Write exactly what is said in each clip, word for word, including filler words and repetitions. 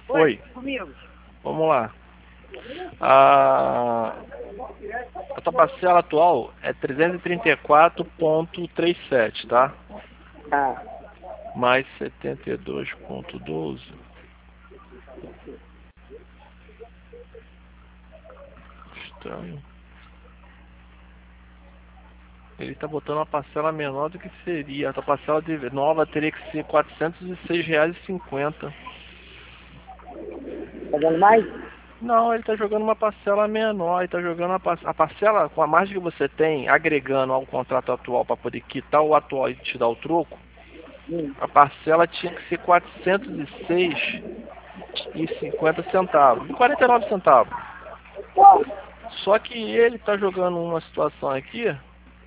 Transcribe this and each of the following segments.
Oi. Comigo. Vamos lá. A, a tua parcela atual é trezentos e trinta e quatro vírgula trinta e sete, tá? Tá. Mais setenta e dois vírgula doze. Estranho. Ele tá botando uma parcela menor do que seria. A tua parcela de nova teria que ser quatrocentos e seis reais e cinquenta. Tá dando mais? Não, ele tá jogando uma parcela menor. Ele tá jogando a, par a parcela com a margem que você tem, agregando ao contrato atual para poder quitar o atual e te dar o troco. Hum. A parcela tinha que ser quatrocentos e seis e cinquenta centavos. quarenta e nove centavos. Só que ele tá jogando uma situação aqui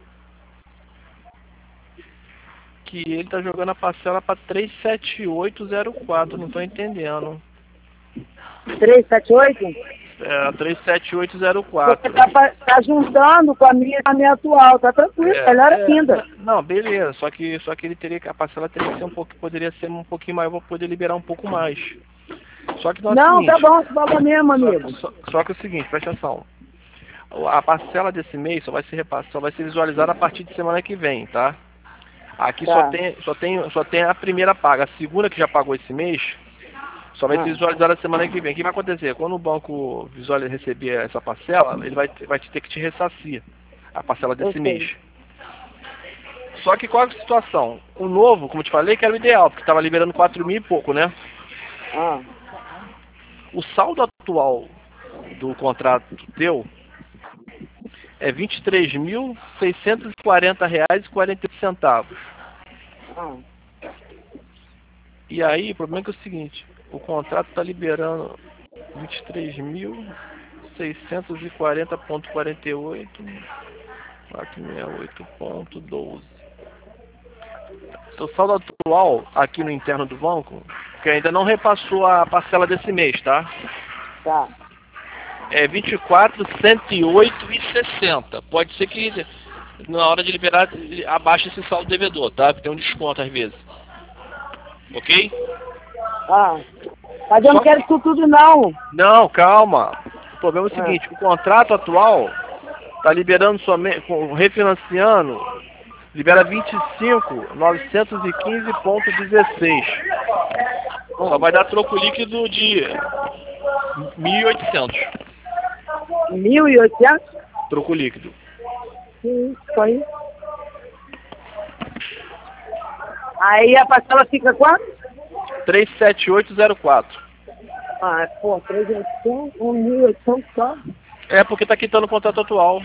que ele tá jogando a parcela para trezentos e setenta e oito zero quatro, não tô entendendo. trezentos e setenta e oito? É, trezentos e setenta e oito zero quatro. Você tá, tá juntando com a minha, com a minha atual, tá tranquilo, É, melhor é, ainda. não, beleza, só que só que ele teria que a parcela teria que ser um pouco, poderia ser um pouquinho mais, eu vou poder liberar um pouco mais. Só que não, é o Não, seguinte, tá bom, tá bom mesmo, amigo. só, só, só que é o seguinte, presta atenção. A parcela desse mês só vai ser repassada, só vai ser visualizada a partir de semana que vem, tá? Aqui Tá. só tem, só tem, só tem a primeira paga. A segunda que já pagou esse mês só vai Ah. ser visualizada a semana que vem. O que vai acontecer? Quando o banco visual receber essa parcela, ele vai, vai ter que te ressarcir a parcela desse Eu sei. mês. Só que qual é a situação? O novo, como eu te falei, que era o ideal, porque estava liberando quatro mil e pouco, né? Ah. O saldo atual do contrato teu é vinte e três mil seiscentos e quarenta reais e quarenta e oito centavos. Ah. E aí, o problema é que é o seguinte, o contrato está liberando vinte e três mil seiscentos e quarenta reais e quarenta e oito centavos, quatrocentos e sessenta e oito reais e doze centavos. O saldo atual aqui no interno do banco, que ainda não repassou a parcela desse mês, tá? Tá. É vinte e quatro mil cento e oito reais e sessenta centavos. Pode ser que na hora de liberar abaixe esse saldo devedor, tá? Porque tem um desconto às vezes. Ok? Ah. Mas eu Só não quero que- isso tudo, não. Não, calma. O problema é o Ah. seguinte, o contrato atual está liberando somente, com- refinanciando, libera vinte e cinco mil novecentos e quinze reais e dezesseis centavos. Só vai dar troco líquido de mil e oitocentos. mil e oitocentos? Troco líquido. Sim, isso aí. Aí a parcela fica quanto? trezentos e setenta e oito zero quatro. Ah, pô, três mil e oitocentos, um mil e oitocentos só. É porque tá quitando o contrato atual.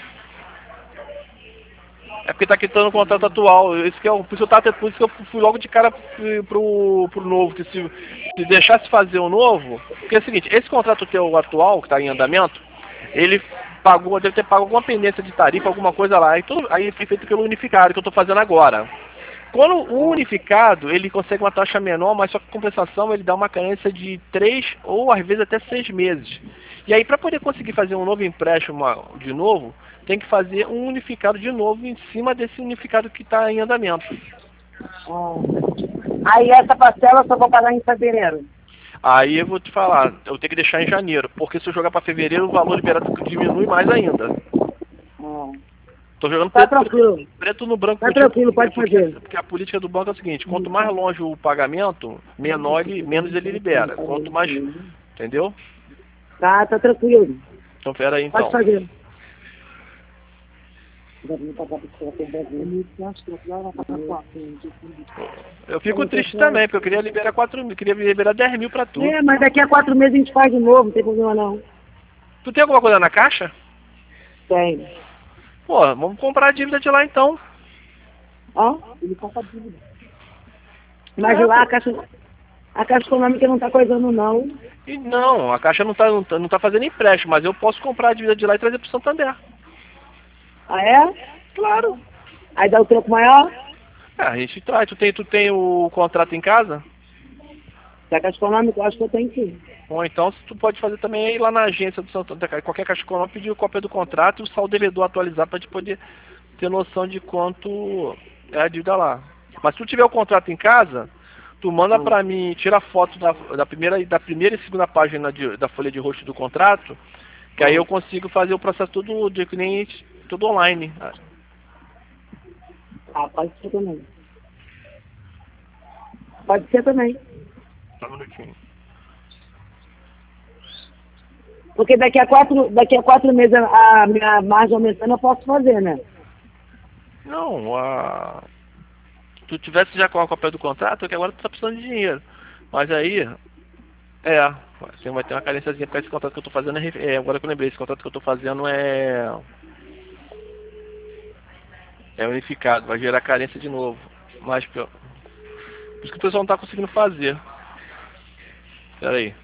É porque tá quitando o contrato atual. Isso que é, o- por, isso eu tava, por isso que eu fui logo de cara pro, pro novo. Que se, se deixasse fazer o novo. Porque é o seguinte, esse contrato teu atual, que está em andamento, ele pagou, deve ter pago alguma pendência de tarifa, alguma coisa lá. E tudo, aí foi feito pelo unificado, que eu estou fazendo agora. Quando o unificado, ele consegue uma taxa menor, mas só que compensação ele dá uma carência de três ou às vezes até seis meses. E aí para poder conseguir fazer um novo empréstimo de novo, tem que fazer um unificado de novo em cima desse unificado que está em andamento. Ah. Aí essa parcela eu só vou pagar em fevereiro. Aí eu vou te falar, eu tenho que deixar em janeiro, porque se eu jogar para fevereiro o valor liberado diminui mais ainda. Ah. Tô jogando Tá preto, tranquilo. preto no branco. Tá contigo, tranquilo, pode porque, fazer. porque a política do banco é o seguinte, quanto mais longe o pagamento, menor ele, menos ele libera. Quanto mais, entendeu? Tá, tá tranquilo. Então pera aí então. Pode fazer. Eu fico triste também, porque eu queria liberar quatro mil, queria liberar dez mil pra tu. É, mas daqui a quatro meses a gente faz de novo, não tem problema não. Tu tem alguma coisa na caixa? Tem. Pô, vamos comprar a dívida de lá então. Ó, ele compra dívida. Mas É, lá pô. a caixa, a caixa econômica não tá coisando não. E não, a caixa não tá, não tá, não tá fazendo empréstimo, mas eu posso comprar a dívida de lá e trazer pro Santander. Ah é? Claro. Aí dá o troco maior? É, a gente traz. Tu tem, tu tem o contrato em casa? Da caixa econômica eu acho que eu tenho sim. Ou então, se tu pode fazer também é ir lá na agência do Santander, qualquer caixa econômica, pedir cópia do contrato e o saldo devedor atualizar para te poder ter noção de quanto é a dívida lá. Mas se tu tiver o contrato em casa, tu manda pra mim, tira a foto da, da, primeira, da primeira e segunda página de, da folha de rosto do contrato, que aí eu consigo fazer o processo tudo de cliente, tudo online. Ah, pode ser também. Pode ser também. Só um minutinho. Porque daqui a quatro, daqui a quatro meses a minha margem aumentando, eu posso fazer, né? Não, a... se tu tivesse já com a cópia do contrato, é que agora tu tá precisando de dinheiro. Mas aí, é, você vai ter uma carênciazinha, porque esse contrato que eu tô fazendo é, é, agora que eu lembrei, esse contrato que eu tô fazendo é... É unificado, vai gerar carência de novo. Mas, por isso que o pessoal não tá conseguindo fazer. Pera aí.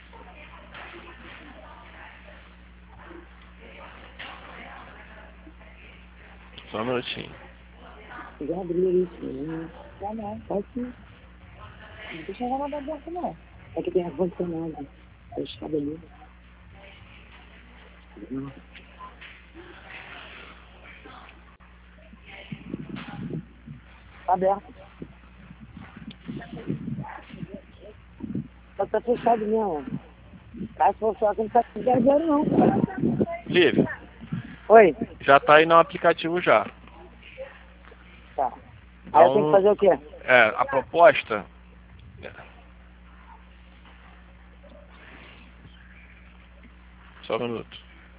Só um minutinho. Já abriu isso, né? Já não, pode sim. Não deixa eu nada aberto, não. É que tem ar-condicionado. Fechado ali. Não. Tá aberto. Só tá fechado mesmo. Mas se for só que não tá com dinheiro, não. Lívia, Oi? já tá aí no aplicativo já. Tá. Aí eu tenho que Então, fazer o quê? é, a proposta... Só um minuto.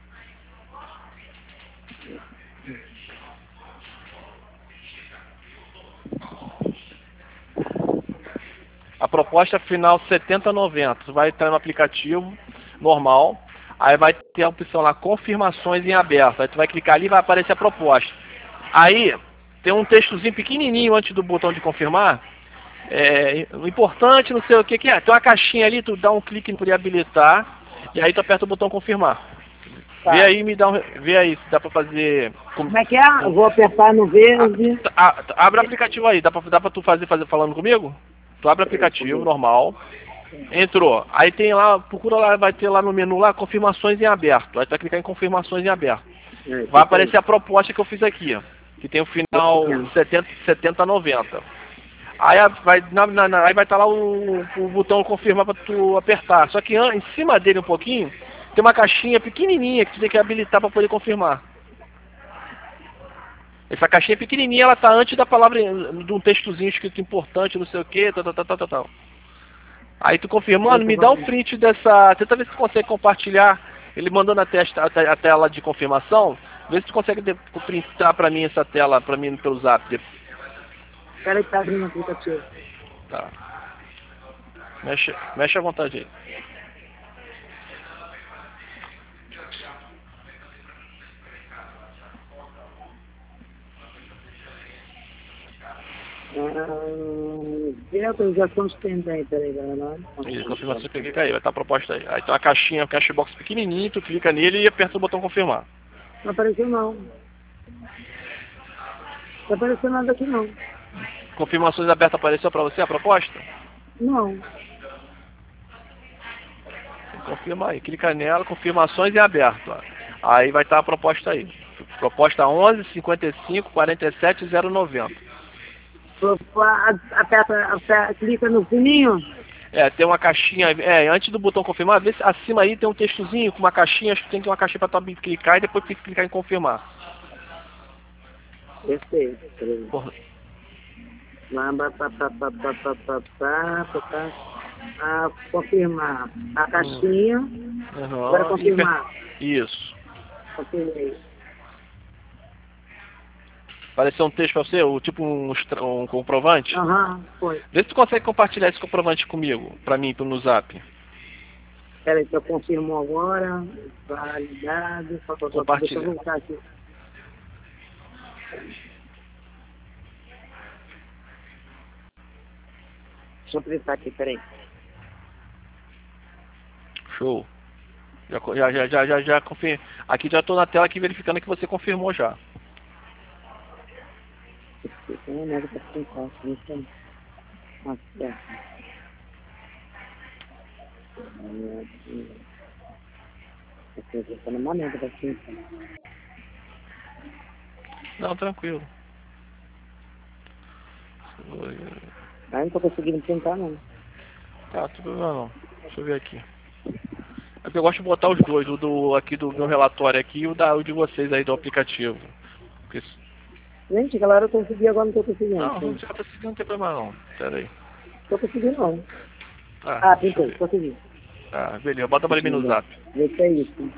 A proposta final setenta e noventa. Vai estar no aplicativo normal. Aí vai ter a opção lá, confirmações em aberto. Aí tu vai clicar ali e vai aparecer a proposta. Aí tem um textozinho pequenininho antes do botão de confirmar. É, o importante, não sei o que que é. Tem uma caixinha ali, tu dá um clique em habilitar. E aí tu aperta o botão confirmar. Tá. Vê aí, me dá um, vê aí se dá pra fazer... Como é que é? Eu vou apertar no verde. Ah, ah, abre o aplicativo aí, dá pra, dá pra tu fazer, fazer falando comigo? Tu abre o aplicativo, normal. Entrou. Aí tem lá, procura lá, vai ter lá no menu lá, confirmações em aberto. Aí tu vai clicar em confirmações em aberto. Vai aparecer a proposta que eu fiz aqui, ó. Que tem o final setenta, setenta, noventa. Aí a- vai na, na- na- aí vai estar lá o, o botão confirmar pra tu apertar. Só que an- em cima dele um pouquinho, tem uma caixinha pequenininha que tu tem que habilitar pra poder confirmar. Essa caixinha pequenininha, ela tá antes da palavra, de um textozinho escrito importante, não sei o que, tal, tal, tal, tal, tal. Aí tu confirmando, me dá um print dessa, tenta ver se tu consegue compartilhar, ele mandou na testa, a, a tela de confirmação, vê se tu consegue de, printar pra mim essa tela, pra mim pelo zap. Peraí que tá abrindo o aplicativo. Tá. Mexe, mexe à vontade aí. Ah, vê a autorização de pendente, peraí, galera. Isso, confirmação que clica aí, vai estar a proposta aí. Aí tem uma caixinha, um cashbox pequenininho, tu clica nele e aperta o botão confirmar. Não apareceu não. Não apareceu nada aqui não. Confirmações abertas apareceu pra você a proposta? Não. Confirma aí, clica nela, confirmações em aberto. Ó. Aí vai estar a proposta aí. Proposta onze, cinquenta e cinco, quarenta e sete, zero noventa. Aperta, aperta, clica no sininho. É, tem uma caixinha, é, antes do botão confirmar, vê se acima aí tem um textozinho com uma caixinha, acho que tem que ter uma caixinha para tu clicar e depois tem que clicar em confirmar. Perfeito. Porra. Lá, pá, pá, pá, pá, pá, pá, pá, pá, pá, pá. Ah, confirmar a caixinha. Uhum. Agora confirmar. Isso. Confirmei. Apareceu um texto pra você, ou tipo um, extra- um comprovante? Aham, uhum, foi. Vê se tu consegue compartilhar esse comprovante comigo, pra mim, no zap. Peraí, que eu confirmo agora. Validado. Só, só, só, Compartilha. deixa eu voltar aqui. Deixa eu printar aqui, peraí. Show. Já, co- já, já, já, já, já confirmei. Aqui já tô na tela aqui verificando que você confirmou já. Tem uma merda pra printar. Deixa eu... Nossa, é. Eu tô numa merda pra printar. Não, tranquilo. Ah, não tô conseguindo printar, não. Tá, tudo bem não. Deixa eu ver aqui. É porque eu gosto de botar os dois, o do aqui do meu relatório aqui e o, da, o de vocês aí do aplicativo. Porque isso- Gente, aquela hora eu consegui, agora não tô conseguindo. Não, Sim. não já tá seguindo, não tem problema não. Pera aí. Tô conseguindo, não. Ah, Ah, deixa eu printei, ver. consegui. Ah, beleza, bota pra mim no zap. Vê se é isso.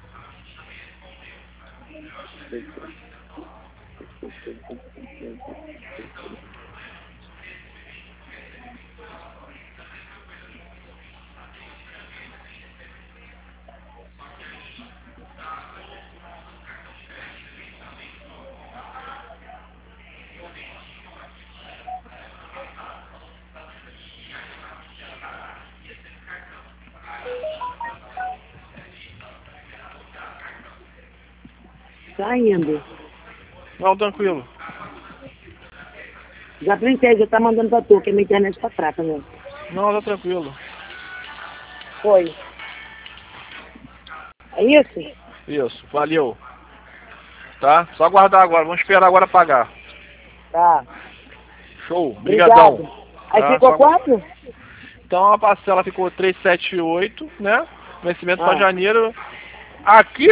Tá indo. Não, tranquilo. Já printei, já tá mandando pra tu, que a minha internet tá fraca, né? Não, tá tranquilo. Foi. É isso? Isso, valeu. Tá? Só aguardar agora, vamos esperar agora pagar. Tá. Show, Obrigado. brigadão. Aí Tá? ficou Só- quatro? Então a parcela ficou trezentos e setenta e oito, né? Vencimento para Ah. janeiro. Aqui,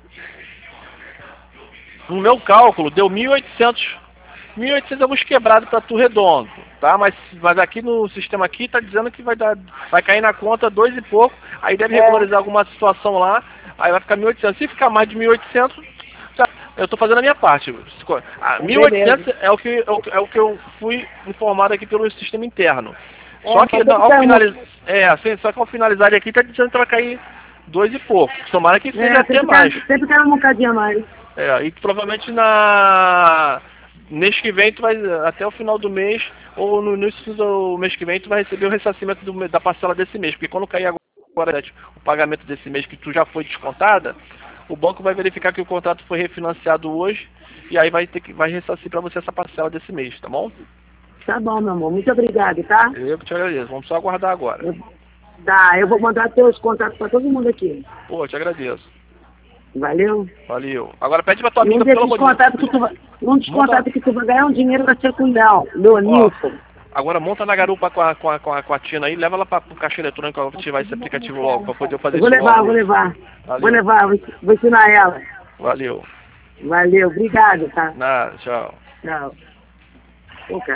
no meu cálculo, deu mil e oitocentos. mil e oitocentos alguns quebrados para tu redondo, tá? Mas, mas aqui no sistema aqui tá dizendo que vai dar, vai cair na conta dois e pouco, aí deve É. regularizar alguma situação lá, aí vai ficar mil e oitocentos. Se ficar mais de mil e oitocentos, já- eu tô fazendo a minha parte. Ah, mil e oitocentos é o, que, é, o, que- é o que eu fui informado aqui pelo sistema interno. É, Só que mas ao tem que finalizar, é, assim, só que ao finalizar aqui tá dizendo que vai cair dois e pouco. Tomara que seja É, até sempre mais. quero, sempre quero um bocadinho a mais. É, e provavelmente na mês que vem tu vai, até o final do mês, ou no início do mês que vem, tu vai receber o ressarcimento do- da parcela desse mês. Porque quando cair agora o pagamento desse mês que tu já foi descontada, o banco vai verificar que o contrato foi refinanciado hoje, e aí vai ter que vai ressarcir para você essa parcela desse mês, tá bom? Tá bom, meu amor. Muito obrigado, tá? Eu que te agradeço. Vamos só aguardar agora. Eu, tá, eu vou mandar teus contatos pra todo mundo aqui. Pô, eu te agradeço. Valeu? Valeu. Agora pede pra tua E um amiga, pelo desses amor de Deus. contatos que tu vai, um dos Monta- contatos que tu vai ganhar um dinheiro vai ser com o Léo, Leonilson. Agora monta na garupa com a, com a, com a, com a Tina aí, leva ela para o caixa eletrônico, ela vai ativar esse aplicativo logo, para poder fazer Eu vou isso levar, logo. vou levar. Valeu. Vou levar, vou, vou ensinar ela. Valeu. Valeu, obrigado, tá? Nada, tchau. Tchau. Pô, cara.